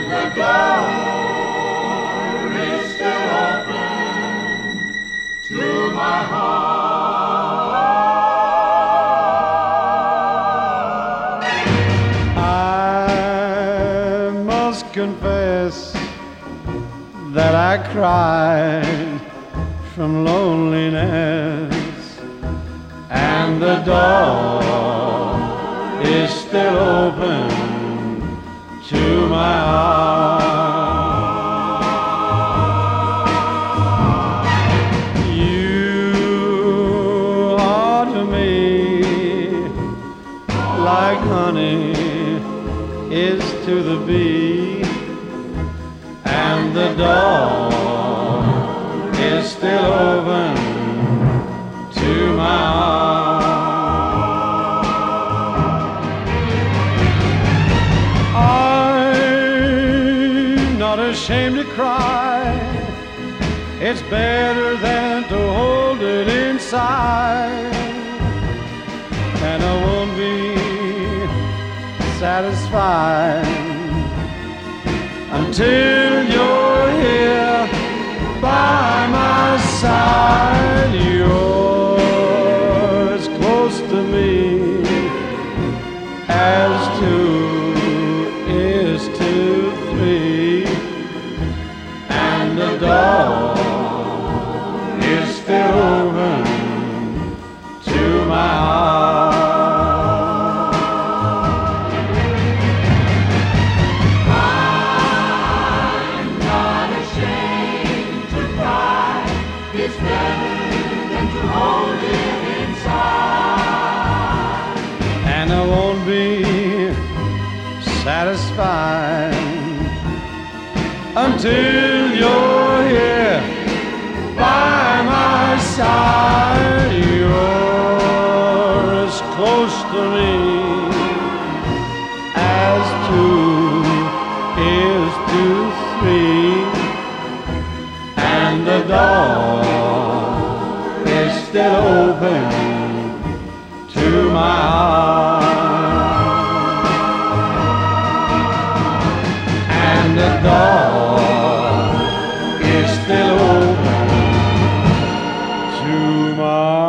The door is still open to my heart. I must confess that I cried from loneliness, and the door is still open to my heart. You are to me like honey is to the bee, and the door is still open to my heart. I'm not ashamed to cry. It's better than to hold it inside, and I won't be satisfied until you're here by my side. You're as close to me as two is to three, and the door is still open to my heart. It's better than to hold it inside, And I won't be satisfied until you're here by my side. You're as close to me as two is to three, and the door is still open to my heart, and the door is still open to my